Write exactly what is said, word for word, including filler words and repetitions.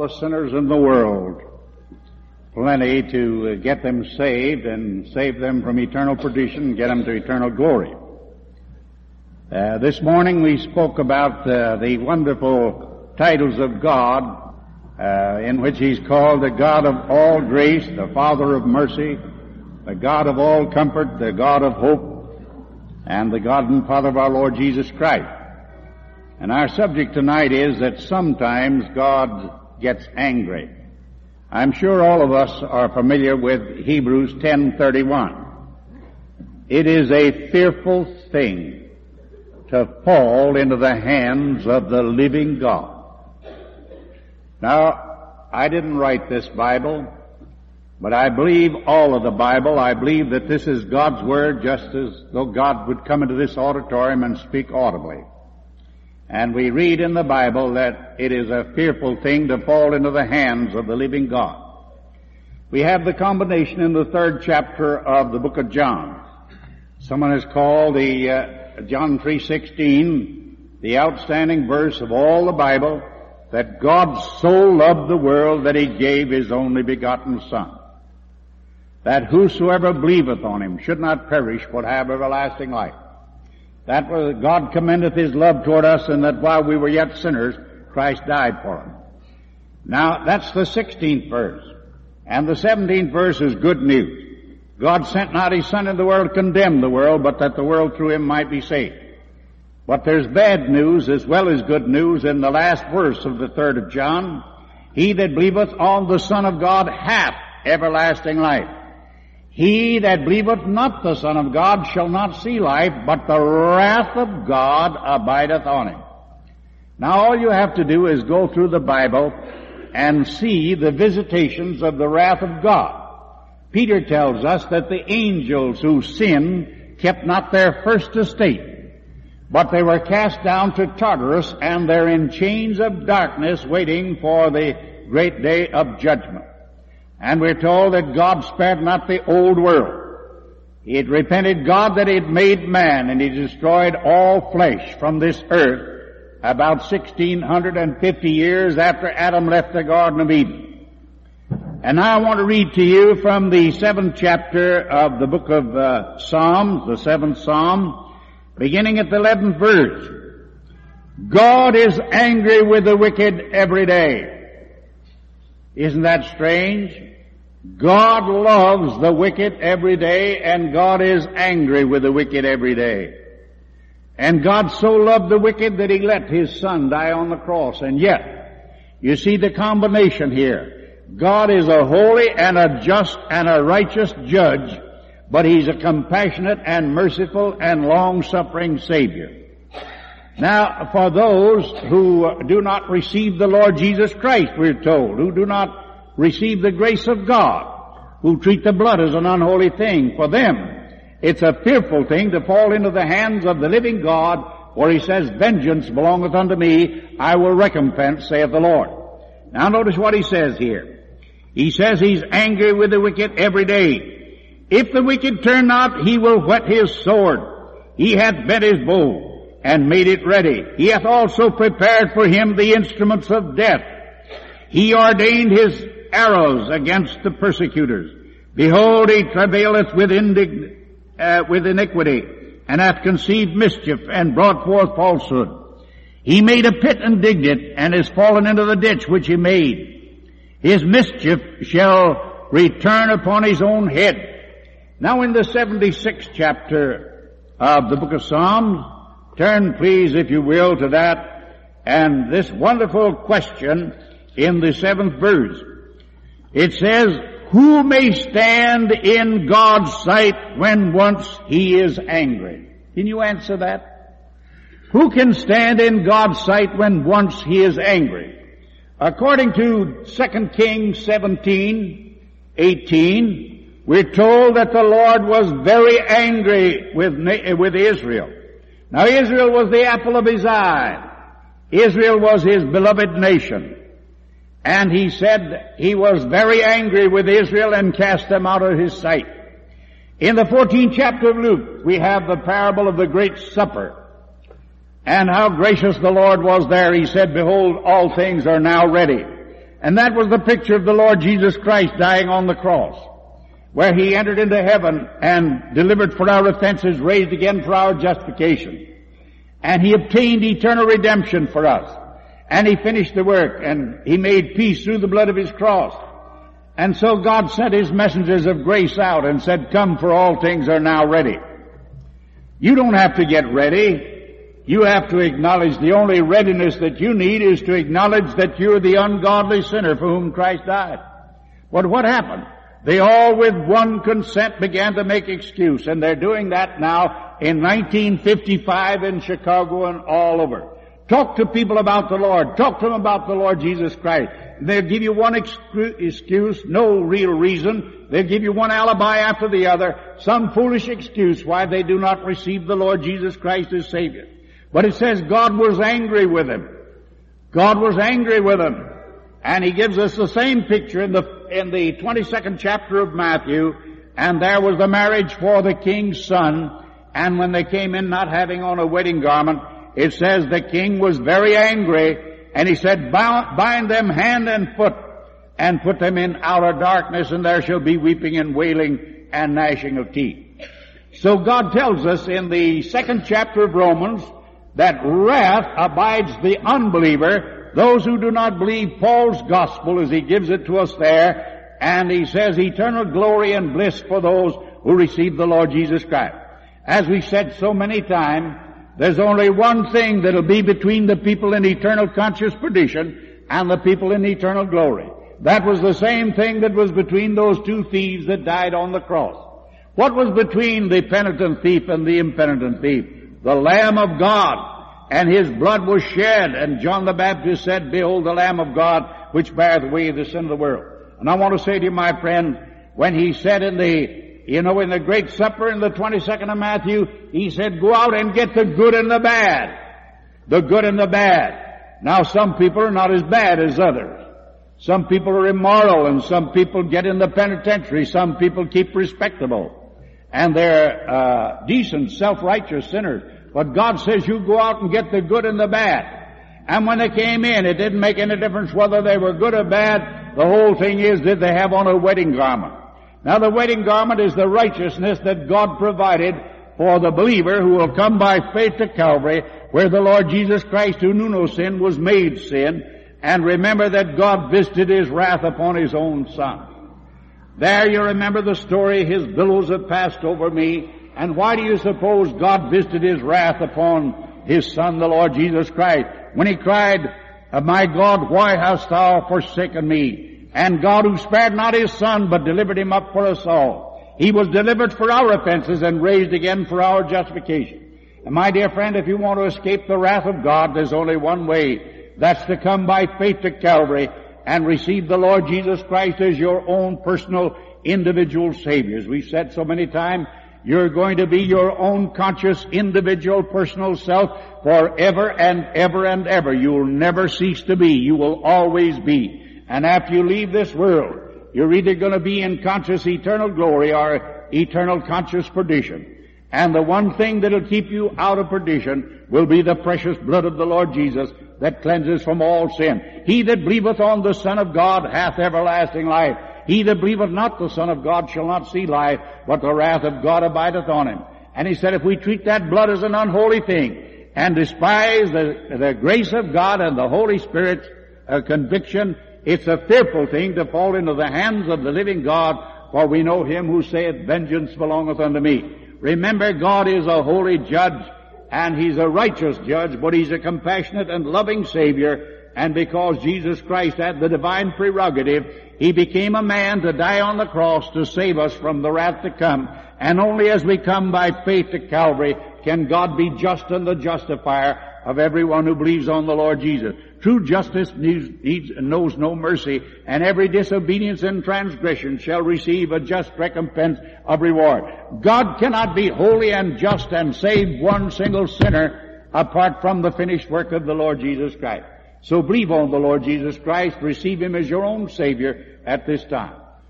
the sinners in the world. Plenty to get them saved and save them from eternal perdition and get them to eternal glory. Uh, this morning we spoke about uh, the wonderful titles of God, uh, in which He's called the God of all grace, the Father of mercy, the God of all comfort, the God of hope, and the God and Father of our Lord Jesus Christ. And our subject tonight is that sometimes God gets angry. I'm sure all of us are familiar with Hebrews ten thirty-one. It is a fearful thing to fall into the hands of the living God. Now, I didn't write this Bible, but I believe all of the Bible. I believe that this is God's Word, just as though God would come into this auditorium and speak audibly. And we read in the Bible that it is a fearful thing to fall into the hands of the living God. We have the combination in the third chapter of the book of John. Someone has called the uh, John three sixteen the outstanding verse of all the Bible, that God so loved the world that He gave His only begotten Son, that whosoever believeth on Him should not perish but have everlasting life. That was, God commendeth His love toward us, and that while we were yet sinners, Christ died for us. Now, that's the sixteenth verse. And the seventeenth verse is good news. God sent not His Son into the world to condemn the world, but that the world through Him might be saved. But there's bad news as well as good news in the last verse of the third of John. He that believeth on the Son of God hath everlasting life. He that believeth not the Son of God shall not see life, but the wrath of God abideth on him. Now all you have to do is go through the Bible and see the visitations of the wrath of God. Peter tells us that the angels who sinned kept not their first estate, but they were cast down to Tartarus, and they're in chains of darkness waiting for the great day of judgment. And we're told that God spared not the old world. He had repented God that He had made man, and He destroyed all flesh from this earth about sixteen fifty years after Adam left the Garden of Eden. And now I want to read to you from the seventh chapter of the book of uh, Psalms, the seventh Psalm, beginning at the eleventh verse. God is angry with the wicked every day. Isn't that strange? God loves the wicked every day, and God is angry with the wicked every day. And God so loved the wicked that He let His Son die on the cross. And yet, you see the combination here. God is a holy and a just and a righteous judge, but He's a compassionate and merciful and long-suffering Savior. Now, for those who do not receive the Lord Jesus Christ, we're told, who do not receive the grace of God, who treat the blood as an unholy thing, for them it's a fearful thing to fall into the hands of the living God, where He says, vengeance belongeth unto me, I will recompense, saith the Lord. Now notice what He says here. He says He's angry with the wicked every day. If the wicked turn not, He will whet His sword. He hath bent His bow and made it ready. He hath also prepared for him the instruments of death. He ordained His arrows against the persecutors. Behold, He travaileth with, indig- uh, with iniquity, and hath conceived mischief, and brought forth falsehood. He made a pit and digged it, and is fallen into the ditch which He made. His mischief shall return upon His own head. Now in the seventy-sixth chapter of the book of Psalms, turn please, if you will, to that, and this wonderful question in the seventh verse. It says, who may stand in God's sight when once He is angry? Can you answer that? Who can stand in God's sight when once He is angry? According to Second Kings seventeen eighteen, we're told that the Lord was very angry with, with Israel. Now Israel was the apple of His eye. Israel was His beloved nation. And He said He was very angry with Israel and cast them out of His sight. In the fourteenth chapter of Luke, we have the parable of the great supper. And how gracious the Lord was there. He said, behold, all things are now ready. And that was the picture of the Lord Jesus Christ dying on the cross, where He entered into heaven and delivered for our offenses, raised again for our justification. And He obtained eternal redemption for us. And He finished the work, and He made peace through the blood of His cross. And so God sent His messengers of grace out and said, "Come, for all things are now ready." You don't have to get ready. You have to acknowledge the only readiness that you need is to acknowledge that you're the ungodly sinner for whom Christ died. But what happened? They all with one consent began to make excuse, and they're doing that now in nineteen fifty-five in Chicago and all over. Talk to people about the Lord. Talk to them about the Lord Jesus Christ. They'll give you one excuse, no real reason. They'll give you one alibi after the other, some foolish excuse why they do not receive the Lord Jesus Christ as Savior. But it says God was angry with them. God was angry with them. And He gives us the same picture in the, in the twenty-second chapter of Matthew. And there was the marriage for the king's son. And when they came in not having on a wedding garment, it says the king was very angry. And he said, "Bind them hand and foot and put them in outer darkness, and there shall be weeping and wailing and gnashing of teeth." So God tells us in the second chapter of Romans that wrath abides the unbeliever, those who do not believe Paul's gospel as he gives it to us there. And he says eternal glory and bliss for those who receive the Lord Jesus Christ. As we said so many times, there's only one thing that'll be between the people in eternal conscious perdition and the people in eternal glory. That was the same thing that was between those two thieves that died on the cross. What was between the penitent thief and the impenitent thief? The Lamb of God, and His blood was shed, and John the Baptist said, "Behold the Lamb of God, which beareth away the sin of the world." And I want to say to you, my friend, when He said in the You know, in the great supper in the twenty-second of Matthew, He said, "Go out and get the good and the bad." The good and the bad. Now some people are not as bad as others. Some people are immoral, and some people get in the penitentiary. Some people keep respectable. And they're uh, decent, self-righteous sinners. But God says you go out and get the good and the bad. And when they came in, it didn't make any difference whether they were good or bad. The whole thing is, did they have on a wedding garment? Now the wedding garment is the righteousness that God provided for the believer who will come by faith to Calvary, where the Lord Jesus Christ, who knew no sin, was made sin. And remember that God visited His wrath upon His own Son. There you remember the story, "His billows have passed over me." And why do you suppose God visited His wrath upon His Son, the Lord Jesus Christ, when He cried, "My God, why hast Thou forsaken me?" And God, who spared not His Son, but delivered Him up for us all. He was delivered for our offenses and raised again for our justification. And my dear friend, if you want to escape the wrath of God, there's only one way. That's to come by faith to Calvary and receive the Lord Jesus Christ as your own personal individual Savior. As we've said so many times, you're going to be your own conscious individual personal self forever and ever and ever. You'll never cease to be. You will always be. And after you leave this world, you're either going to be in conscious eternal glory or eternal conscious perdition. And the one thing that'll keep you out of perdition will be the precious blood of the Lord Jesus that cleanses from all sin. He that believeth on the Son of God hath everlasting life. He that believeth not the Son of God shall not see life, but the wrath of God abideth on him. And he said if we treat that blood as an unholy thing and despise the, the grace of God and the Holy Spirit's uh, conviction, it's a fearful thing to fall into the hands of the living God, for we know Him who saith, "Vengeance belongeth unto me." Remember, God is a holy judge, and He's a righteous judge, but He's a compassionate and loving Savior. And because Jesus Christ had the divine prerogative, He became a man to die on the cross to save us from the wrath to come. And only as we come by faith to Calvary can God be just and the justifier of everyone who believes on the Lord Jesus. True justice needs, needs, knows no mercy, and every disobedience and transgression shall receive a just recompense of reward. God cannot be holy and just and save one single sinner apart from the finished work of the Lord Jesus Christ. So believe on the Lord Jesus Christ, receive Him as your own Savior at this time.